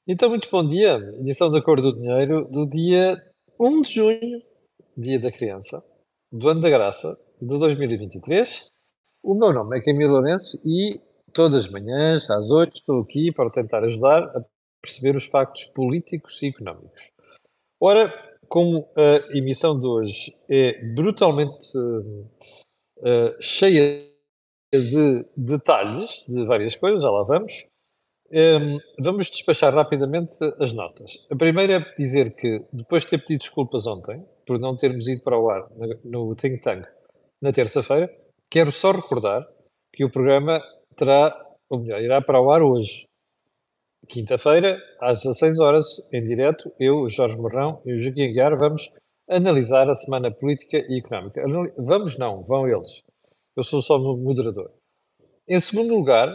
Então, muito bom dia. Edição da Cor do Dinheiro do dia 1 de junho, Dia da Criança, do ano da Graça, de 2023. O meu nome é Camilo Lourenço e todas as manhãs, às 8, estou aqui para tentar ajudar a perceber os factos políticos e económicos. Ora, como a emissão de hoje é brutalmente cheia de detalhes de várias coisas, já lá vamos, vamos despachar rapidamente as notas. A primeira é dizer que, depois de ter pedido desculpas ontem, por não termos ido para o ar no Think Tank na terça-feira, quero só recordar que o programa terá, ou melhor, irá para o ar hoje, quinta-feira, às 16 horas, em direto, eu, o Jorge Morrão e o Joaquim Aguiar vamos analisar a semana política e económica. Vamos não, vão eles. Eu sou só o moderador. Em segundo lugar,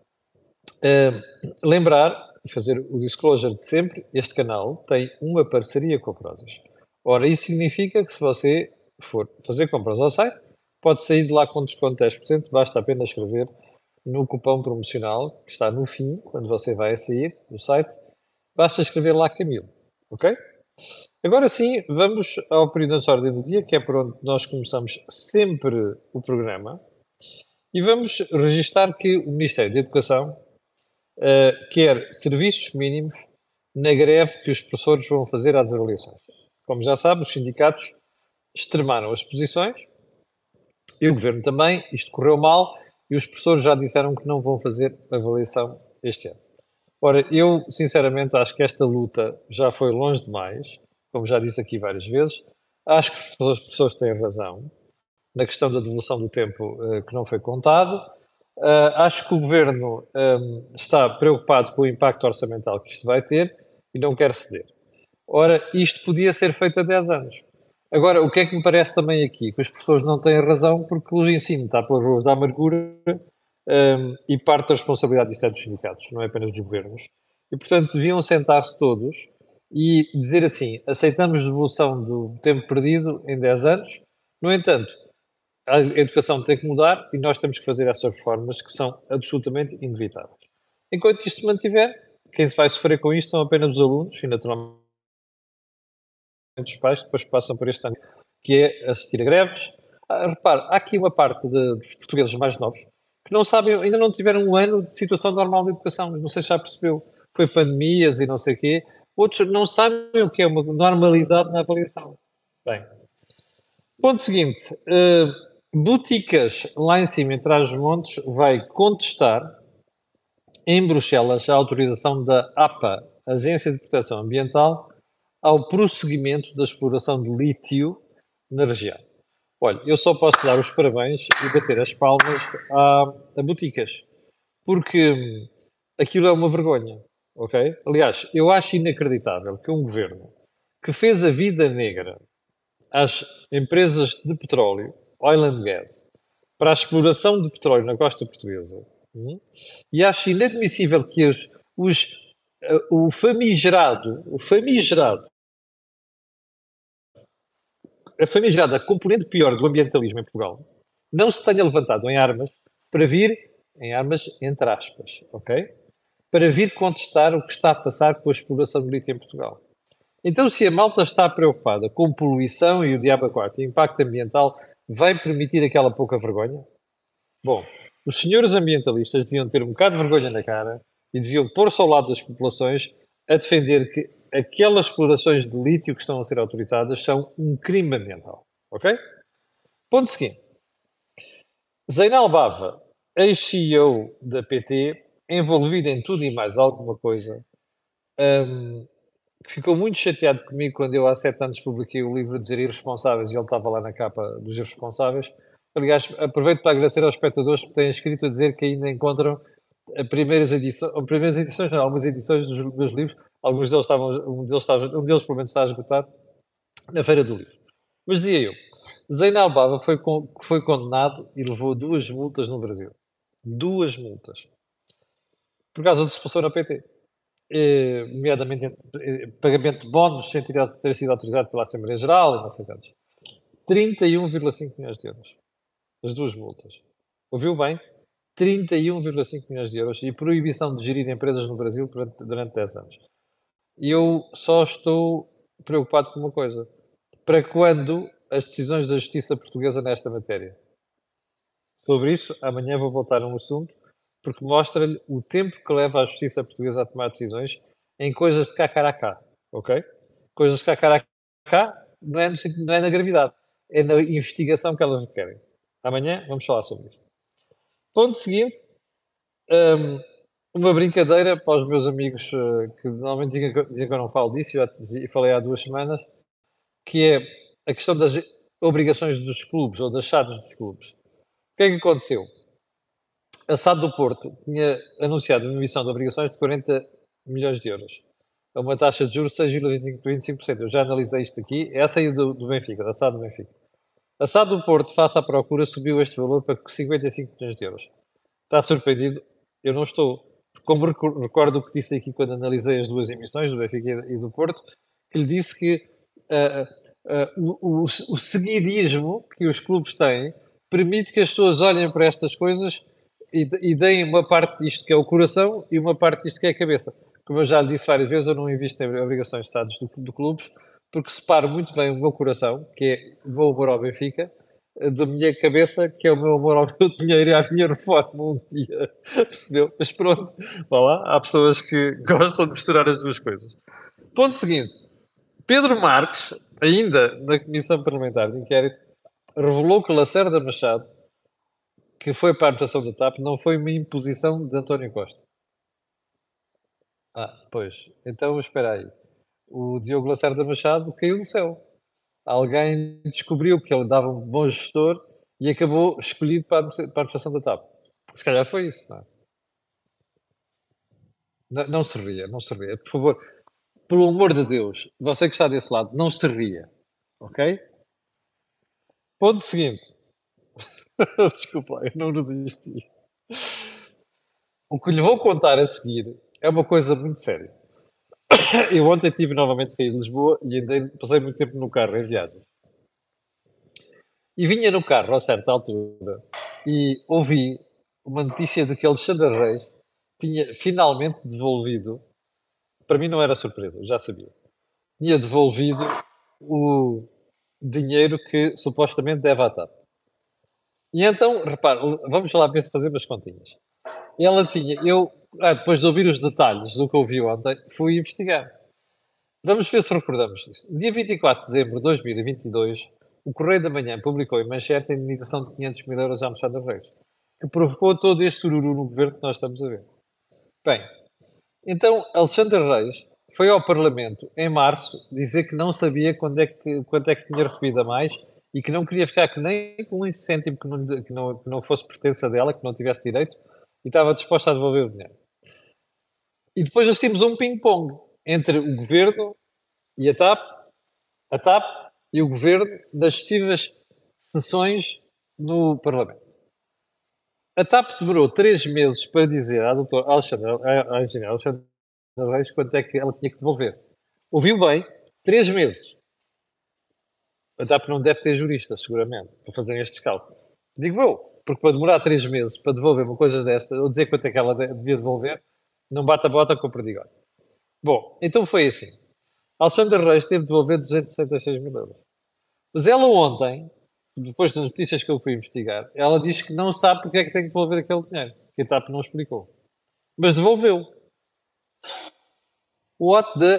lembrar e fazer o disclosure de sempre, este canal tem uma parceria com a Prozis. Ora, isso significa que se você for fazer compras ao site, pode sair de lá com desconto de 10%, basta apenas escrever no cupom promocional, que está no fim, quando você vai a sair do site, basta escrever lá Camilo, ok? Agora sim, vamos ao período de ordem do dia, que é por onde nós começamos sempre o programa, e vamos registar que o Ministério da Educação quer serviços mínimos na greve que os professores vão fazer às avaliações. Como já sabe, os sindicatos extremaram as posições e o governo também. Isto correu mal e os professores já disseram que não vão fazer avaliação este ano. Ora, eu sinceramente acho que esta luta já foi longe demais, como já disse aqui várias vezes. Acho que as pessoas têm razão na questão da devolução do tempo que não foi contado. Acho que o governo está preocupado com o impacto orçamental que isto vai ter e não quer ceder. Ora, isto podia ser feito há 10 anos. Agora, o que é que me parece também aqui? Que as pessoas não têm razão porque o ensino está pelas ruas da amargura e parte da responsabilidade disso é dos sindicatos, não é apenas dos governos. E, portanto, deviam sentar-se todos e dizer assim: aceitamos devolução do tempo perdido em 10 anos. No entanto, a educação tem que mudar e nós temos que fazer essas reformas que são absolutamente inevitáveis. Enquanto isto se mantiver, quem vai sofrer com isto são apenas os alunos e, naturalmente, os pais que depois passam por este ano, que é assistir a greves. Repare, há aqui uma parte dos portugueses mais novos que não sabem, ainda não tiveram um ano de situação normal de educação. Não sei se já percebeu. Foi pandemias e não sei o quê. Outros não sabem o que é uma normalidade na avaliação. Bem, ponto seguinte. Boticas lá em cima, em Trás-os-Montes, vai contestar em Bruxelas a autorização da APA, Agência de Proteção Ambiental, ao prosseguimento da exploração de lítio na região. Olha, eu só posso dar os parabéns e bater as palmas a Boticas, porque aquilo é uma vergonha, ok? Aliás, eu acho inacreditável que um governo que fez a vida negra às empresas de petróleo, oil and gas, para a exploração de petróleo na costa portuguesa. E acho inadmissível que a famigerada componente pior do ambientalismo em Portugal não se tenha levantado em armas para vir, em armas entre aspas, ok? Para vir contestar o que está a passar com a exploração de lítio em Portugal. Então, se a malta está preocupada com poluição e o diabo a quatro, impacto ambiental, vai permitir aquela pouca vergonha? Bom, os senhores ambientalistas deviam ter um bocado de vergonha na cara e deviam pôr-se ao lado das populações a defender que aquelas explorações de lítio que estão a ser autorizadas são um crime ambiental. Ok? Ponto seguinte. Zainal Bava, ex-CEO da PT, envolvido em tudo e mais alguma coisa, que ficou muito chateado comigo quando eu há 7 anos publiquei o livro Dizer Irresponsáveis e ele estava lá na capa dos Irresponsáveis. Aliás, aproveito para agradecer aos espectadores que têm escrito a dizer que ainda encontram primeiras edições, não, algumas edições dos meus livros. Alguns deles estavam, um deles pelo menos está esgotado na Feira do Livro. Mas dizia eu, Zainal Bava foi condenado e levou 2 multas no Brasil. 2 multas. Por causa do que se passou na PT. Nomeadamente pagamento de bónus sem ter sido autorizado pela Assembleia Geral e não sei quantos. 31,5 milhões de euros. As 2 multas. Ouviu bem? 31,5 milhões de euros e proibição de gerir empresas no Brasil durante 10 anos. E eu só estou preocupado com uma coisa: para quando as decisões da justiça portuguesa nesta matéria? Sobre isso, amanhã vou voltar a um assunto, porque mostra-lhe o tempo que leva a justiça portuguesa a tomar decisões em coisas de cá, cara a cá, ok? Coisas de cá, cara a cá não é, no sentido, não é na gravidade, é na investigação que elas requerem. Amanhã vamos falar sobre isso. Ponto seguinte, hum, uma brincadeira para os meus amigos que normalmente dizem que eu não falo disso, e falei há 2 semanas, que é a questão das obrigações dos clubes ou das SADs dos clubes. O que é que aconteceu? A SAD do Porto tinha anunciado uma emissão de obrigações de 40 milhões de euros, a uma taxa de juros de 6,25%. Eu já analisei isto aqui. Essa aí do Benfica, da SAD do Benfica. A SAD do Porto, face à procura, subiu este valor para 55 milhões de euros. Está surpreendido? Eu não estou. Como recordo o que disse aqui quando analisei as duas emissões, do Benfica e do Porto, que lhe disse que ah, o seguidismo que os clubes têm permite que as pessoas olhem para estas coisas e deem uma parte disto que é o coração e uma parte disto que é a cabeça. Como eu já lhe disse várias vezes, eu não invisto em obrigações de Estados do clubes, porque separo muito bem o meu coração, que é o meu amor ao Benfica, da minha cabeça, que é o meu amor ao meu dinheiro e à minha reforma um dia. Percebeu? Mas pronto, vá lá, há pessoas que gostam de misturar as duas coisas. Ponto seguinte: Pedro Marques, ainda na Comissão Parlamentar de Inquérito, revelou que Lacerda Machado, que foi para a administração da TAP, não foi uma imposição de António Costa. Pois. Então, espera aí. O Diogo Lacerda Machado caiu do céu. Alguém descobriu que ele dava um bom gestor e acabou escolhido para a administração da TAP. Se calhar foi isso, não é? Não, não se ria, não se ria. Por favor, pelo amor de Deus, você que está desse lado, não se ria. Ok? Ponto seguinte. Desculpa, eu não resisti. O que lhe vou contar a seguir é uma coisa muito séria. Eu ontem tive novamente saído de Lisboa e andei, passei muito tempo no carro em viagem. E vinha no carro a certa altura e ouvi uma notícia de que Alexandre Reis tinha finalmente devolvido, para mim não era surpresa, eu já sabia, tinha devolvido o dinheiro que supostamente deve à TAP. E então, repare, vamos lá ver se fazemos as continhas. Ela tinha, depois de ouvir os detalhes do que ouvi ontem, fui investigar. Vamos ver se recordamos disso. Dia 24 de dezembro de 2022, o Correio da Manhã publicou em manchete a indenização de 500 mil euros à Alexandre Reis, que provocou todo este sururu no governo que nós estamos a ver. Bem, então Alexandre Reis foi ao Parlamento em março dizer que não sabia quanto é que tinha recebido a mais e que não queria ficar que nem com um cêntimo que não fosse pertença dela, que não tivesse direito, e estava disposta a devolver o dinheiro. E depois assistimos a um ping-pong entre o governo e a TAP e o governo das sucessivas sessões no Parlamento. A TAP demorou 3 meses para dizer à doutora Alexandre, à engenheira Alexandre Reis quanto é que ela tinha que devolver. Ouviu bem? 3 meses. A TAP não deve ter juristas, seguramente, para fazer estes cálculos. Digo eu, porque para demorar 3 meses para devolver uma coisa desta, ou dizer quanto é que ela devia devolver, não bate a bota com o perdigão. Bom, então foi assim. Alexandre Reis teve de devolver 266 mil euros. Mas ela ontem, depois das notícias que eu fui investigar, ela diz que não sabe porque é que tem que devolver aquele dinheiro. Que a TAP não explicou. Mas devolveu. What the...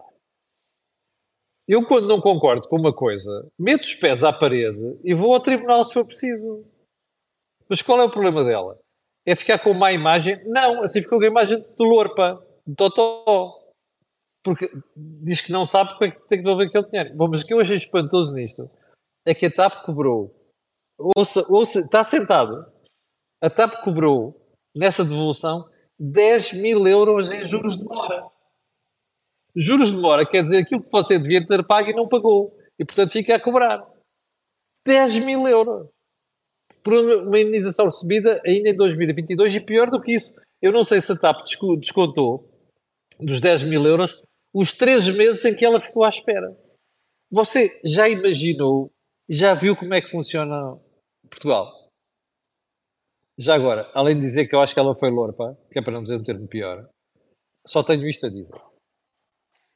Eu, quando não concordo com uma coisa, meto os pés à parede e vou ao tribunal se for preciso. Mas qual é o problema dela? É ficar com má imagem? Não, assim ficou com a imagem de Lorpa, de Totó. Porque diz que não sabe porque é que tem que devolver aquele dinheiro. Bom, mas o que eu achei espantoso nisto é que a TAP cobrou. Ouça, está sentado. A TAP cobrou, nessa devolução, 10 mil euros em juros de mora. Juros de mora quer dizer aquilo que você devia ter pago e não pagou. E, portanto, fica a cobrar. 10 mil euros. Por uma indenização recebida ainda em 2022 e pior do que isso. Eu não sei se a TAP descontou dos 10 mil euros os 3 meses em que ela ficou à espera. Você já imaginou, já viu como é que funciona Portugal? Já agora, além de dizer que eu acho que ela foi lorpa, que é para não dizer um termo pior, só tenho isto a dizer.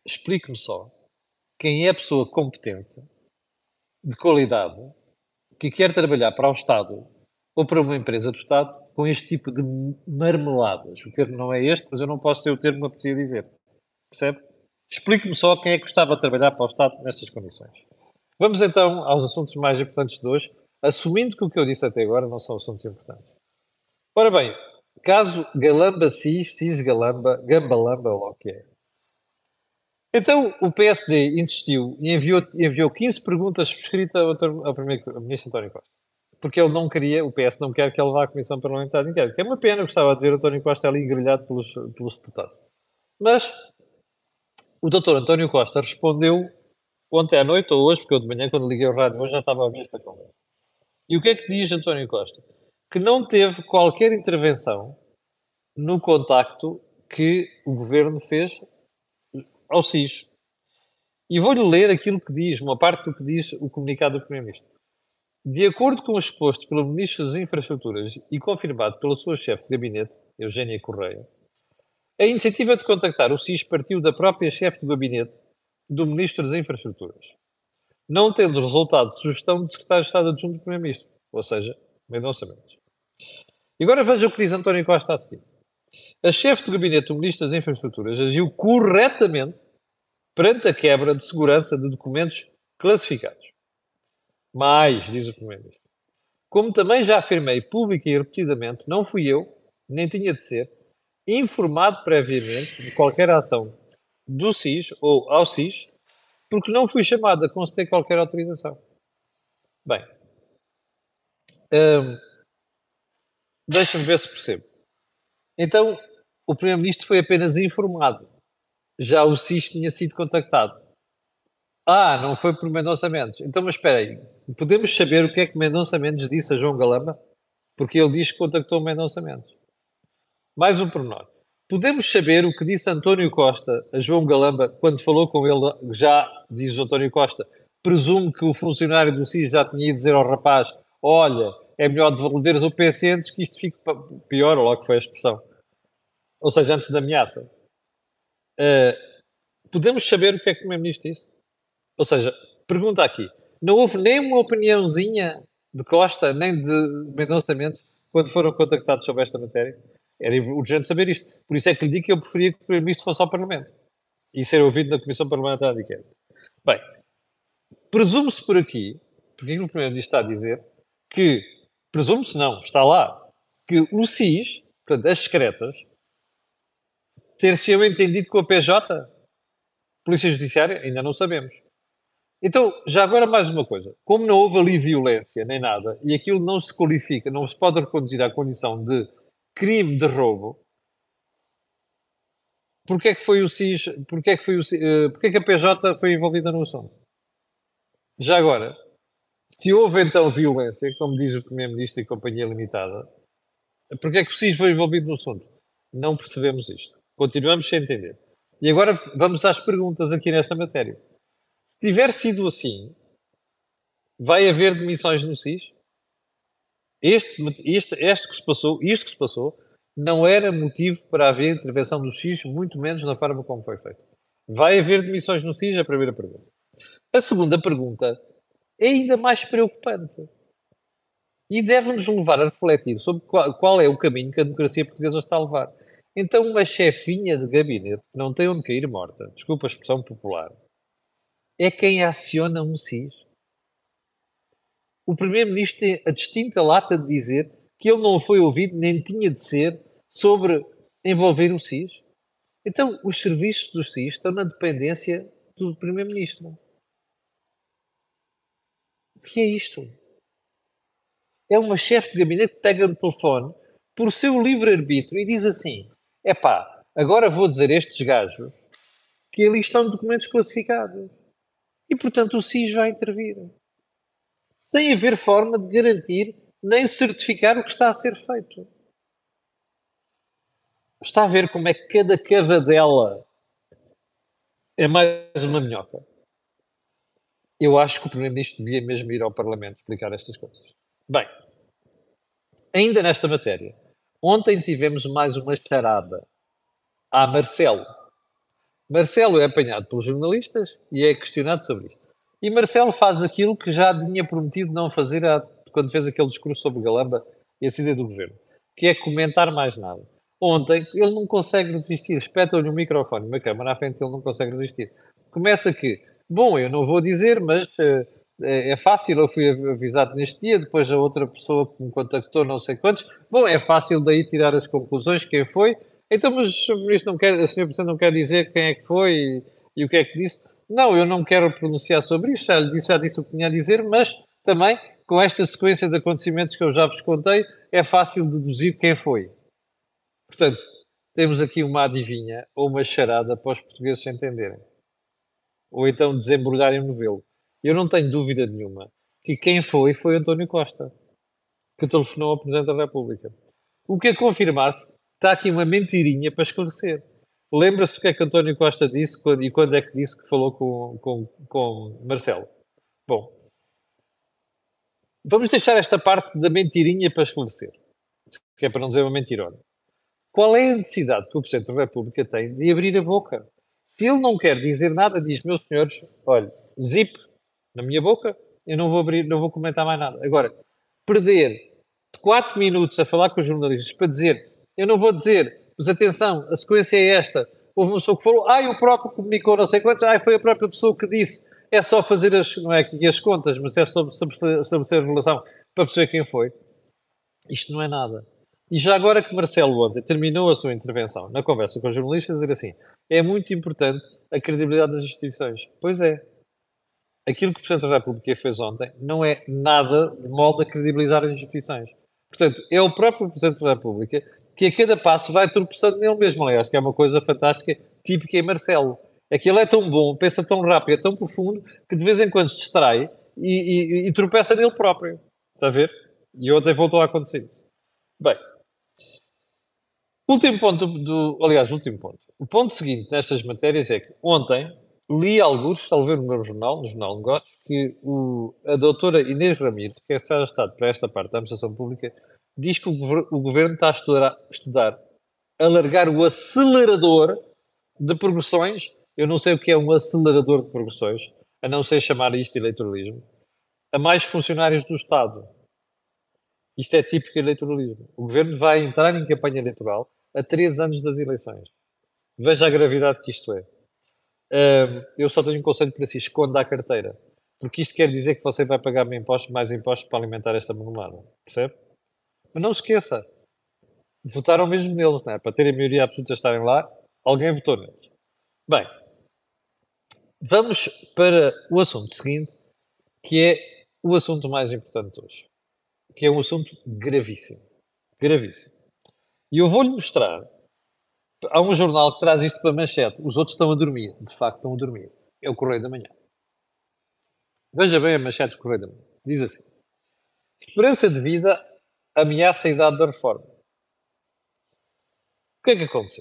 explique-me só quem é a pessoa competente, de qualidade, que quer trabalhar para o Estado ou para uma empresa do Estado com este tipo de marmeladas. O termo não é este, mas eu não posso ter o termo que me apetecia dizer. Percebe? Explique-me só quem é que gostava de trabalhar para o Estado nestas condições. Vamos então aos assuntos mais importantes de hoje, assumindo que o que eu disse até agora não são assuntos importantes. Ora bem, caso Galamba Cis Galamba, Gambalamba, ou lá o que é. Então, o PSD insistiu e enviou 15 perguntas por escrito ao Primeiro-Ministro António Costa. Porque ele não queria, o PS não quer que ele vá à Comissão Parlamentar de Inquérito. Que é uma pena, gostava de ver o António Costa ali grelhado pelos deputados. Mas o doutor António Costa respondeu ontem à noite ou hoje, porque eu de manhã, quando liguei o rádio, hoje já estava a ouvir esta conversa. E o que é que diz António Costa? Que não teve qualquer intervenção no contacto que o governo fez ao SIS. E vou-lhe ler aquilo que diz, uma parte do que diz o comunicado do Primeiro-Ministro. De acordo com o exposto pelo Ministro das Infraestruturas e confirmado pela sua chefe de gabinete, Eugénia Correia, a iniciativa de contactar o SIS partiu da própria chefe de gabinete do Ministro das Infraestruturas, não tendo resultado de sugestão do Secretário de Estado Adjunto do Primeiro-Ministro, ou seja, Mendonça Mendes. E agora veja o que diz António Costa a seguir. A chefe de gabinete do Ministro das Infraestruturas agiu corretamente perante a quebra de segurança de documentos classificados. Mas, diz o Primeiro-Ministro, como também já afirmei pública e repetidamente, não fui eu, nem tinha de ser, informado previamente de qualquer ação do SIS ou ao SIS, porque não fui chamado a conceder qualquer autorização. Bem, deixa-me ver se percebo. Então, o Primeiro-Ministro foi apenas informado. Já o SIS tinha sido contactado. Ah, não foi por Mendonça Mendes. Então, mas espera aí. Podemos saber o que é que Mendonça Mendes disse a João Galamba? Porque ele diz que contactou Mendonça Mendes. Mais um pormenor. Podemos saber o que disse António Costa a João Galamba quando falou com ele, já diz o António Costa, presumo que o funcionário do SIS já tinha ido dizer ao rapaz, olha, é melhor devolveres o PC antes que isto fique pior, ou logo foi a expressão. Ou seja, antes da ameaça. Podemos saber o que é que o Primeiro-Ministro disse? Ou seja, pergunta aqui, não houve nem uma opiniãozinha de Costa, nem de Mendonça Mendes, quando foram contactados sobre esta matéria? Era urgente saber isto. Por isso é que lhe digo que eu preferia que o Primeiro-Ministro fosse ao Parlamento e ser ouvido na Comissão Parlamentar de Inquérito. Bem, presume-se por aqui, porque o Primeiro-Ministro está a dizer, que, presume-se não, está lá, que o SIS, portanto, as secretas, ter-se-ão entendido com a PJ, Polícia Judiciária, ainda não sabemos. Então, já agora mais uma coisa. Como não houve ali violência nem nada, e aquilo não se qualifica, não se pode reconduzir à condição de crime de roubo, porque é que foi o SIS, porque é que foi o, porque é que a PJ foi envolvida no assunto? Já agora, se houve então violência, como diz o Primeiro-Ministro e Companhia Limitada, porque é que o SIS foi envolvido no assunto? Não percebemos isto. Continuamos sem entender. E agora vamos às perguntas aqui nesta matéria. Se tiver sido assim, vai haver demissões no SIS? Isto que se passou não era motivo para haver intervenção do SIS, muito menos na forma como foi feito. Vai haver demissões no SIS? É a primeira pergunta. A segunda pergunta é ainda mais preocupante e deve-nos levar a refletir sobre qual é o caminho que a democracia portuguesa está a levar. Então, uma chefinha de gabinete que não tem onde cair morta, desculpa a expressão popular, é quem aciona um SIS. O Primeiro-Ministro tem a distinta lata de dizer que ele não foi ouvido, nem tinha de ser, sobre envolver o SIS. Então, os serviços do SIS estão na dependência do Primeiro-Ministro. O que é isto? É uma chefe de gabinete que pega no telefone por seu livre-arbítrio e diz assim: epá, agora vou dizer a estes gajos que ali estão documentos classificados. E, portanto, o SIS vai intervir. Sem haver forma de garantir nem certificar o que está a ser feito. Está a ver como é que cada cavadela é mais uma minhoca? Eu acho que o Primeiro-Ministro devia mesmo ir ao Parlamento explicar estas coisas. Bem, ainda nesta matéria, ontem tivemos mais uma charada à Marcelo. Marcelo é apanhado pelos jornalistas e é questionado sobre isto. E Marcelo faz aquilo que já tinha prometido não fazer quando fez aquele discurso sobre Galamba e a saída do governo, que é comentar mais nada. Ontem ele não consegue resistir, espeta-lhe um microfone, uma câmara à frente, ele não consegue resistir. Começa que, bom, eu não vou dizer, mas é fácil, eu fui avisado neste dia, depois a outra pessoa que me contactou, não sei quantos. Bom, é fácil daí tirar as conclusões, quem foi. Então, mas o Sr. Ministro não quer, a Sra. Presidente não quer dizer quem é que foi e o que é que disse? Não, eu não quero pronunciar sobre isso, já disse o que tinha a dizer, mas também, com esta sequência de acontecimentos que eu já vos contei, é fácil deduzir quem foi. Portanto, temos aqui uma adivinha ou uma charada para os portugueses se entenderem. Ou então desembrulharem o novelo. Eu não tenho dúvida nenhuma que quem foi António Costa, que telefonou ao Presidente da República. O que é confirmar-se, está aqui uma mentirinha para esclarecer. Lembra-se o que é que António Costa disse e quando é que disse que falou com Marcelo? Bom, vamos deixar esta parte da mentirinha para esclarecer, que é para não dizer uma mentirona. Qual é a necessidade que o Presidente da República tem de abrir a boca? Se ele não quer dizer nada, diz, meus senhores, olha, zip na minha boca, eu não vou abrir, não vou comentar mais nada. Agora, perder 4 minutos a falar com os jornalistas para dizer, eu não vou dizer, mas atenção, a sequência é esta, houve uma pessoa que falou, o próprio comunicou não sei quantos, foi a própria pessoa que disse, é só fazer não é aqui as contas, mas é só estabelecer a relação para perceber quem foi. Isto não é nada. E já agora que Marcelo ontem terminou a sua intervenção na conversa com os jornalistas, dizer assim, é muito importante a credibilidade das instituições. Pois é. Aquilo que o Presidente da República fez ontem não é nada de modo a credibilizar as instituições. Portanto, é o próprio Presidente da República que a cada passo vai tropeçando nele mesmo. Aliás, que é uma coisa fantástica, típica em Marcelo. É que ele é tão bom, pensa tão rápido, é tão profundo, que de vez em quando se distrai e tropeça nele próprio. Está a ver? E ontem voltou a acontecer isso. Bem, último ponto aliás, último ponto. O ponto seguinte nestas matérias é que ontem li alguns, está a ver no meu jornal, no Jornal de Negócios, que a doutora Inês Ramires, que é Secretária de Estado para esta parte da Administração Pública, diz que o Governo está a estudar alargar o acelerador de progressões. Eu não sei o que é um acelerador de progressões, a não ser chamar isto eleitoralismo, a mais funcionários do Estado. Isto é típico eleitoralismo. O Governo vai entrar em campanha eleitoral a 3 anos das eleições. Veja a gravidade que isto é. Eu só tenho um conselho para si: esconda a carteira. Porque isto quer dizer que você vai pagar mais impostos para alimentar esta marmelada. Percebe? Mas não se esqueça. Votaram mesmo neles, não é? Para terem a maioria absoluta de estarem lá, alguém votou neles. Bem, vamos para o assunto seguinte, que é o assunto mais importante de hoje. Que é um assunto gravíssimo. Gravíssimo. E eu vou-lhe mostrar. Há um jornal que traz isto para manchete. Os outros estão a dormir. De facto, estão a dormir. É o Correio da Manhã. Veja bem a manchete do Correio da Manhã. Diz assim: esperança de vida ameaça a idade da reforma. O que é que aconteceu?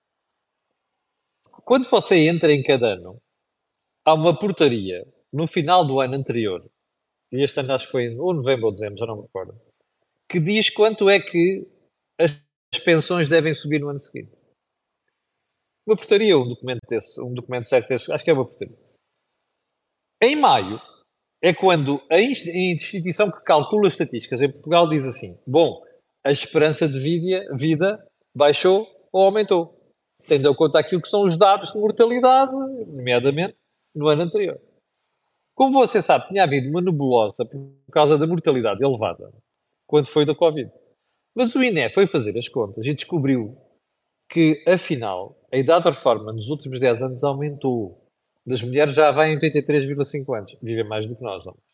Quando você entra em cada ano, há uma portaria no final do ano anterior, e este ano acho que foi ou novembro ou dezembro, já não me recordo, que diz quanto é que as pensões devem subir no ano seguinte. Uma portaria, um documento certo desse, acho que é uma portaria. Em maio, é quando a instituição que calcula estatísticas em Portugal diz assim: bom, a esperança de vida baixou ou aumentou, tendo em conta aquilo que são os dados de mortalidade, nomeadamente no ano anterior. Como você sabe, tinha havido uma nebulosa por causa da mortalidade elevada, quando foi da Covid. Mas o INE foi fazer as contas e descobriu que, afinal, a idade da reforma nos últimos 10 anos aumentou. Das mulheres já vai em 83,5 anos. Vivem mais do que nós, homens.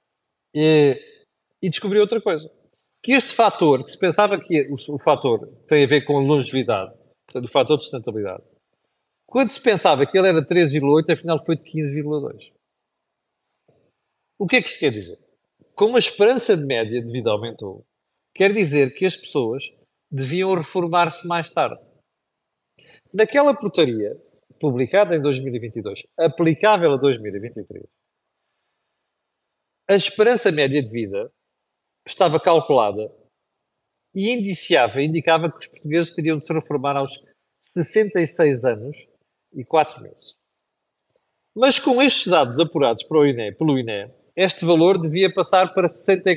E descobriu outra coisa. Que este fator, que se pensava que o fator tem a ver com a longevidade, portanto, o fator de sustentabilidade, quando se pensava que ele era 13,8, afinal foi de 15,2. O que é que isto quer dizer? Como a esperança de média de vida aumentou, quer dizer que as pessoas deviam reformar-se mais tarde. Naquela portaria, publicada em 2022, aplicável a 2023, a esperança média de vida estava calculada e indicava que os portugueses teriam de se reformar aos 66 anos e 4 meses. Mas com estes dados apurados pelo INE, este valor devia passar para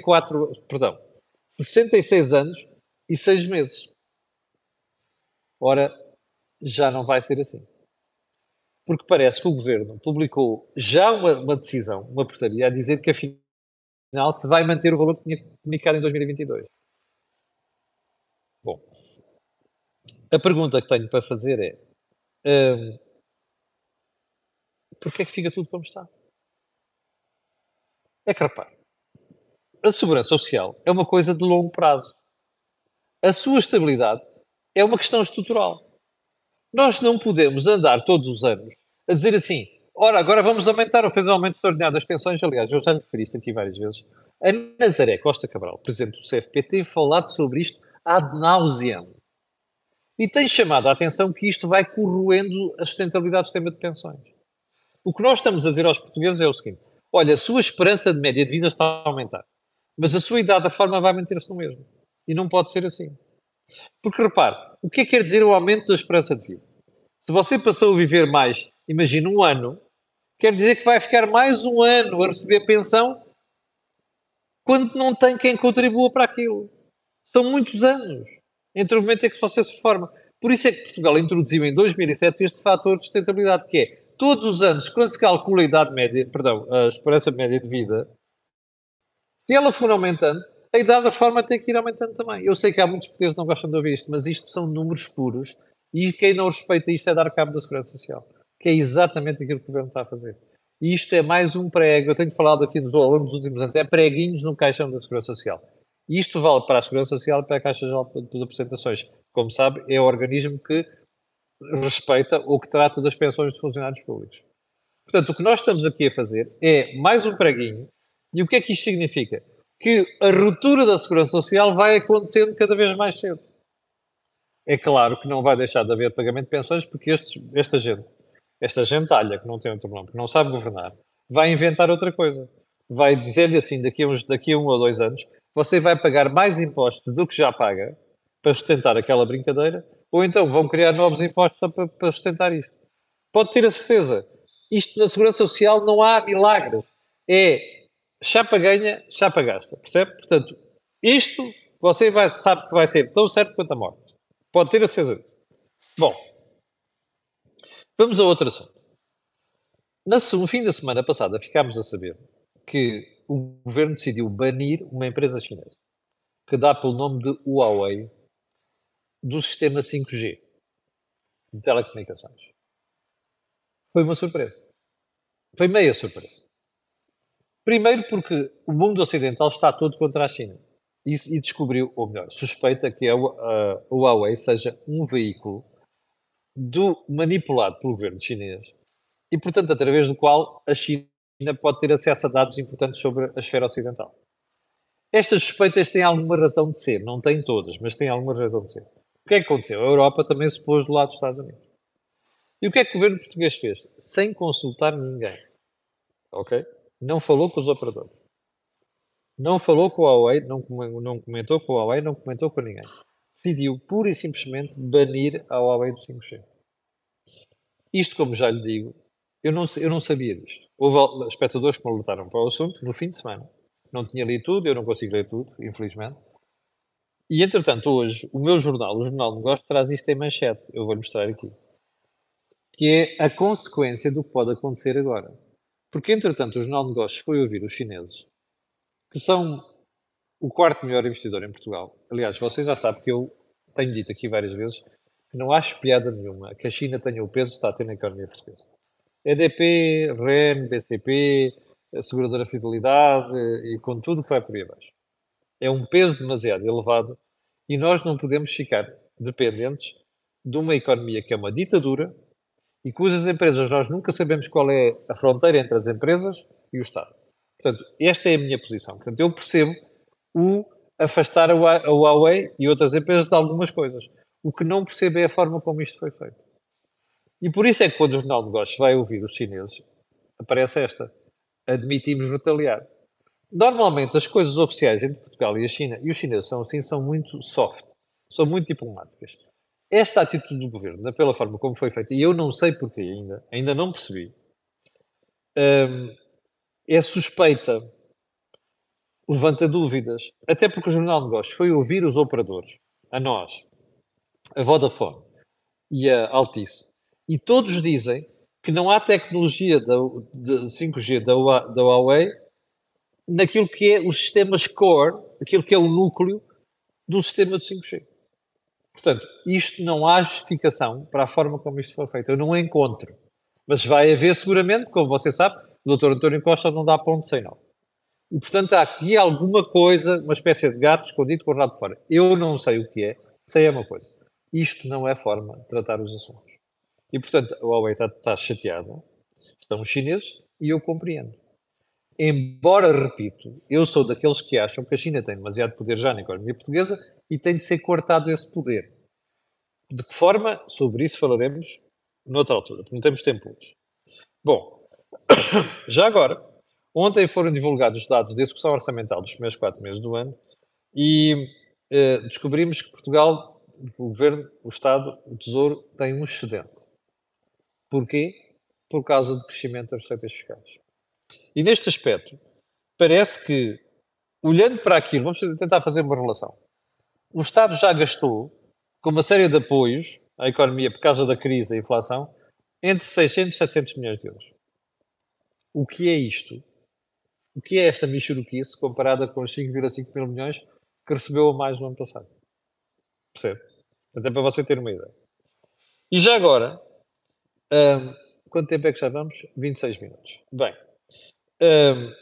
66 anos e 6 meses. Ora, já não vai ser assim. Porque parece que o Governo publicou já uma decisão, uma portaria, a dizer que afinal se vai manter o valor que tinha comunicado em 2022. Bom, a pergunta que tenho para fazer é, porquê é que fica tudo como está? É que, repare, a segurança social é uma coisa de longo prazo. A sua estabilidade é uma questão estrutural. Nós não podemos andar todos os anos a dizer assim, ora, agora vamos aumentar ou fazer um aumento extraordinário das pensões. Aliás, eu já lhe referi isto aqui várias vezes. A Nazaré Costa Cabral, presidente do CFP, tem falado sobre isto ad nauseam. E tem chamado a atenção que isto vai corroendo a sustentabilidade do sistema de pensões. O que nós estamos a dizer aos portugueses é o seguinte: olha, a sua esperança de média de vida está a aumentar, mas a sua idade, a forma vai manter-se no mesmo. E não pode ser assim. Porque repare, o que é que quer dizer o aumento da esperança de vida? Se você passou a viver mais, imagina, um ano, quer dizer que vai ficar mais um ano a receber pensão quando não tem quem contribua para aquilo. São muitos anos entre o momento em que você se reforma. Por isso é que Portugal introduziu em 2007 este fator de sustentabilidade, que é todos os anos, quando se calcula a idade média, perdão, a esperança média de vida, se ela for aumentando, a idade da reforma tem que ir aumentando também. Eu sei que há muitos portugueses que não gostam de ouvir isto, mas isto são números puros e quem não respeita isto é dar cabo da segurança social, que é exatamente aquilo que o Governo está a fazer. E isto é mais um prego, eu tenho falado aqui ao longo dos últimos anos, é preguinhos no caixão da segurança social. E isto vale para a segurança social e para a Caixa Geral de Apresentações. Como sabe, é o organismo que respeita ou que trata das pensões de funcionários públicos. Portanto, o que nós estamos aqui a fazer é mais um preguinho. E o que é que isto significa? Que a ruptura da segurança social vai acontecendo cada vez mais cedo. É claro que não vai deixar de haver pagamento de pensões porque esta gentalha que não tem outro nome, que não sabe governar, vai inventar outra coisa. Vai dizer-lhe assim, daqui a 1 ou 2 anos, você vai pagar mais impostos do que já paga para sustentar aquela brincadeira, ou então vão criar novos impostos para sustentar isto. Pode ter a certeza. Isto na Segurança Social não há milagres. É chapa ganha, chapa gasta. Percebe? Portanto, isto sabe que vai ser tão certo quanto a morte. Pode ter a certeza. Bom, vamos a outro assunto. No fim da semana passada ficámos a saber que o governo decidiu banir uma empresa chinesa que dá pelo nome de Huawei do sistema 5G de telecomunicações. Foi uma surpresa. Foi meia surpresa. Primeiro porque o mundo ocidental está todo contra a China. E descobriu, ou melhor, suspeita que a Huawei seja um veículo manipulado pelo governo chinês e, portanto, através do qual a China pode ter acesso a dados importantes sobre a esfera ocidental. Estas suspeitas têm alguma razão de ser, não têm todas, mas têm alguma razão de ser. O que é que aconteceu? A Europa também se pôs do lado dos Estados Unidos. E o que é que o governo português fez? Sem consultar ninguém. Ok? Não falou com os operadores. Não falou com a Huawei, não comentou com a Huawei, não comentou com ninguém. Decidiu pura e simplesmente banir a Huawei do 5G. Isto, como já lhe digo, eu não sabia disto. Houve espectadores que me alertaram para o assunto no fim de semana. Não tinha lido tudo, eu não consigo ler tudo, infelizmente. E, entretanto, hoje, o meu jornal, o Jornal de Negócios, traz isto em manchete. Eu vou-lhe mostrar aqui. Que é a consequência do que pode acontecer agora. Porque, entretanto, o Jornal de Negócios foi ouvir os chineses, que são o quarto melhor investidor em Portugal. Aliás, vocês já sabem que eu tenho dito aqui várias vezes que não acho piada nenhuma que a China tenha o peso que está a ter na economia portuguesa. EDP, REN, BCP, a Seguradora Fidelidade e com tudo o que vai por aí abaixo. É um peso demasiado elevado e nós não podemos ficar dependentes de uma economia que é uma ditadura e cujas empresas nós nunca sabemos qual é a fronteira entre as empresas e o Estado. Portanto, esta é a minha posição. Portanto, eu percebo o afastar a Huawei e outras empresas de algumas coisas. O que não percebo é a forma como isto foi feito. E por isso é que quando o Jornal de Negócios vai ouvir os chineses, aparece esta. Admitimos retaliar. Normalmente as coisas oficiais entre Portugal e a China, e os chineses são assim, são muito soft, são muito diplomáticas. esta atitude do governo, pela forma como foi feita, e eu não sei porquê ainda não percebi, hum, é suspeita, levanta dúvidas, até porque o Jornal de Negócios foi ouvir os operadores, a nós, a Vodafone e a Altice, e todos dizem que não há tecnologia de 5G da Huawei naquilo que é os sistemas core, aquilo que é o núcleo do sistema de 5G. Portanto, isto não há justificação para a forma como isto foi feito. Eu não encontro. Mas vai haver seguramente, como você sabe, o Dr. António Costa não dá ponto sem nó. E, portanto, há aqui alguma coisa, uma espécie de gato escondido com o rabo de fora. Eu não sei o que é, sei é uma coisa. Isto não é forma de tratar os assuntos. E, portanto, a Huawei está chateada, estão os chineses, e eu compreendo. Embora, repito, eu sou daqueles que acham que a China tem demasiado poder já na economia portuguesa e tem de ser cortado esse poder. De que forma? Sobre isso falaremos noutra altura, porque não temos tempo hoje. Bom, já agora, ontem foram divulgados os dados de execução orçamental dos primeiros 4 meses do ano e descobrimos que Portugal, o Governo, o Estado, o Tesouro, tem um excedente. Porquê? Por causa do crescimento das receitas fiscais. E neste aspecto, parece que, olhando para aquilo, vamos tentar fazer uma relação. O Estado já gastou, com uma série de apoios à economia por causa da crise e da inflação, entre 600 e 700 milhões de euros. O que é isto? O que é esta mixuruquice comparada com os 5,5 mil milhões que recebeu a mais no ano passado? Percebe? Até para você ter uma ideia. E já agora, hum, quanto tempo é que já vamos? 26 minutos. Bem, hum,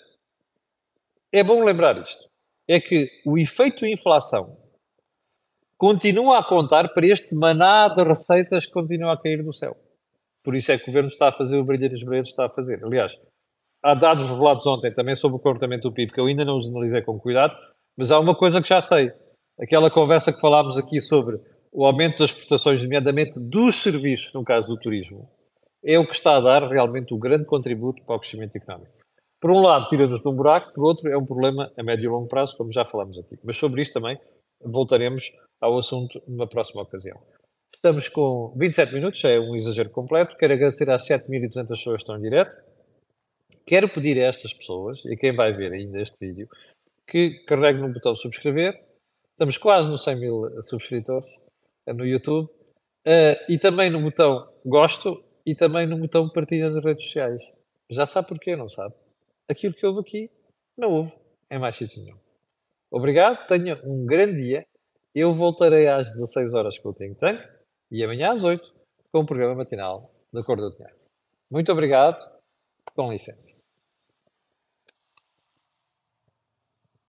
é bom lembrar isto. É que o efeito inflação continua a contar para este maná de receitas que continua a cair do céu. Por isso é que o Governo está a fazer o brilho das brilhantes está a fazer. Aliás, há dados revelados ontem também sobre o comportamento do PIB, que eu ainda não os analisei com cuidado, mas há uma coisa que já sei. Aquela conversa que falámos aqui sobre o aumento das exportações, nomeadamente dos serviços, no caso do turismo, é o que está a dar realmente o grande contributo para o crescimento económico. Por um lado, tira-nos de um buraco, por outro, é um problema a médio e longo prazo, como já falámos aqui. Mas sobre isto também voltaremos ao assunto numa próxima ocasião. Estamos com 27 minutos, já é um exagero completo. Quero agradecer às 7.200 pessoas que estão em direto. Quero pedir a estas pessoas, e a quem vai ver ainda este vídeo, que carregue no botão subscrever. Estamos quase nos 100 mil subscritores no YouTube. E também no botão gosto e também no botão partilha nas redes sociais. Já sabe porquê, não sabe? Aquilo que houve aqui, não houve em mais sítio nenhum. Obrigado, tenha um grande dia. Eu voltarei às 16 horas com o Think Tank e amanhã às 8 com o programa matinal da Cor do Dinheiro. Muito obrigado, com licença.